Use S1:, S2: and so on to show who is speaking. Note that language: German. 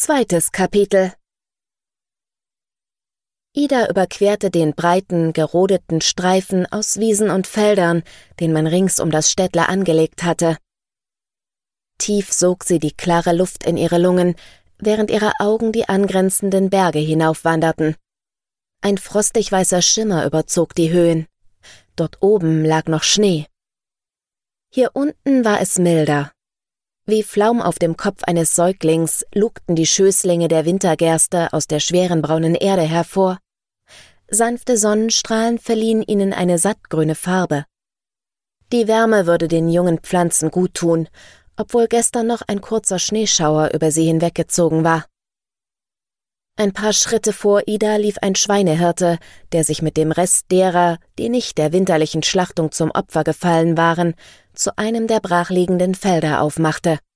S1: Zweites Kapitel. Ida überquerte den breiten, gerodeten Streifen aus Wiesen und Feldern, den man rings um das Städtle angelegt hatte. Tief sog sie die klare Luft in ihre Lungen, während ihre Augen die angrenzenden Berge hinaufwanderten. Ein frostig weißer Schimmer überzog die Höhen. Dort oben lag noch Schnee. Hier unten war es milder. Wie Flaum auf dem Kopf eines Säuglings lugten die Schößlinge der Wintergerste aus der schweren braunen Erde hervor. Sanfte Sonnenstrahlen verliehen ihnen eine sattgrüne Farbe. Die Wärme würde den jungen Pflanzen guttun, obwohl gestern noch ein kurzer Schneeschauer über sie hinweggezogen war. Ein paar Schritte vor Ida lief ein Schweinehirte, der sich mit dem Rest derer, die nicht der winterlichen Schlachtung zum Opfer gefallen waren, zu einem der brachliegenden Felder aufmachte.